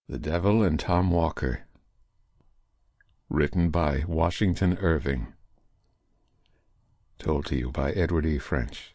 The Devil and Tom Walker. Written by Washington Irving. Told to you by Edward E. French.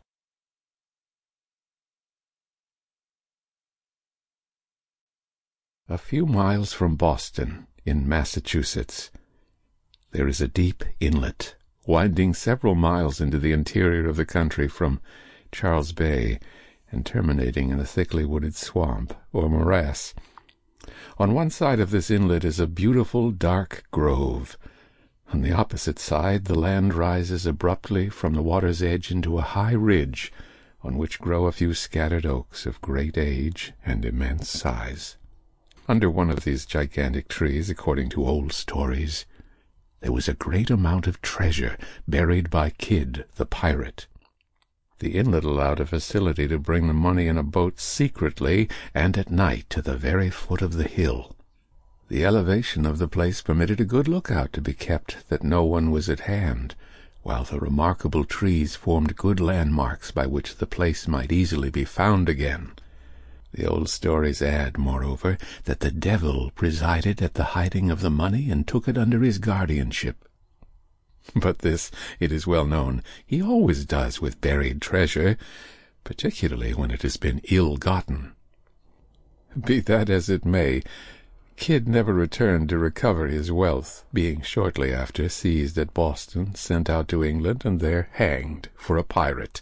A few miles from Boston, in Massachusetts, there is a deep inlet, winding several miles into the interior of the country from Charles Bay, and terminating in a thickly wooded swamp, or morass. On one side of this inlet is a beautiful dark grove. On the opposite side the land rises abruptly from the water's edge into a high ridge, on which grow a few scattered oaks of great age and immense size. Under one of these gigantic trees, according to old stories, there was a great amount of treasure buried by Kidd the pirate. The inlet allowed a facility to bring the money in a boat secretly and at night to the very foot of the hill. The elevation of the place permitted a good lookout to be kept that no one was at hand, while the remarkable trees formed good landmarks by which the place might easily be found again. The old stories add, moreover, that the devil presided at the hiding of the money and took it under his guardianship. But this, it is well known, he always does with buried treasure, particularly when it has been ill-gotten. Be that as it may, Kidd never returned to recover his wealth, being shortly after seized at Boston, sent out to England, and there hanged for a pirate.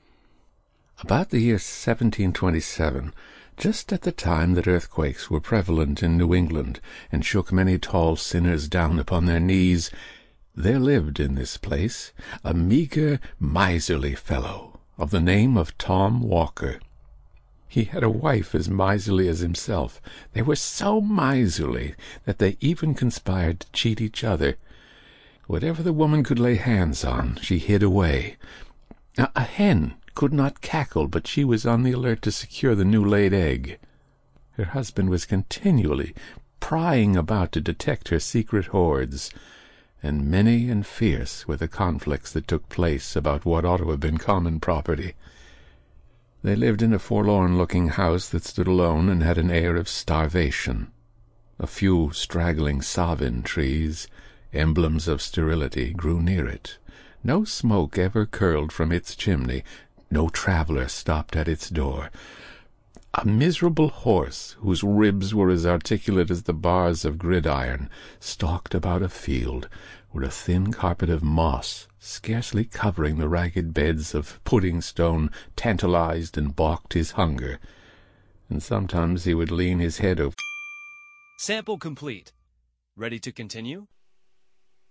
About the year 1727, just at the time that earthquakes were prevalent in New England and shook many tall sinners down upon their knees, there lived in this place a meagre, miserly fellow of the name of Tom Walker. He had a wife as miserly as himself. They were so miserly that they even conspired to cheat each other. Whatever the woman could lay hands on, she hid away. Now, a hen could not cackle, but she was on the alert to secure the new-laid egg. Her husband was continually prying about to detect her secret hoards, and many and fierce were the conflicts that took place about what ought to have been common property. They lived in a forlorn-looking house that stood alone and had an air of starvation. A few straggling savin trees, emblems of sterility, grew near it. No smoke ever curled from its chimney. No traveller stopped at its door. A miserable horse, whose ribs were as articulate as the bars of gridiron, stalked about a field where a thin carpet of moss, scarcely covering the ragged beds of pudding-stone, tantalized and balked his hunger, and sometimes he would lean his head over. Sample complete. Ready to continue?